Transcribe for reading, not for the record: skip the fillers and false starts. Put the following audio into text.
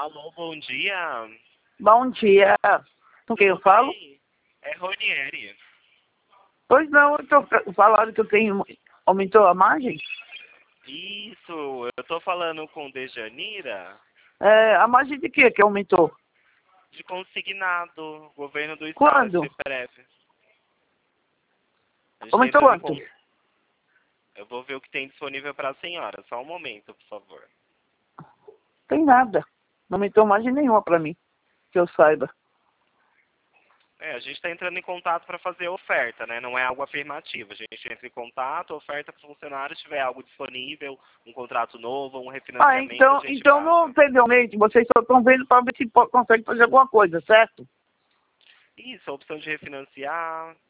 Alô, bom dia. Bom dia. Com quem eu falo? É Ronieri. Pois não, falaram que eu tenho... Aumentou a margem? Isso, eu tô falando com Dejanira, A margem de quê que aumentou? de consignado, governo do estado, Quando? CPF. A gente tá Aumentou entrando em quanto? Eu vou ver o que tem disponível para a senhora. Só um momento, por favor. Tem nada. Não aumentou margem nenhuma pra mim, que eu saiba. A gente está entrando em contato para fazer oferta, né? Não é algo afirmativo. A gente entra em contato, oferta para os funcionários, se tiver algo disponível, um contrato novo, um refinanciamento, a gente Então passa. não anteriormente, vocês só estão vendo para ver se consegue fazer alguma coisa, certo? Isso, a opção de refinanciar.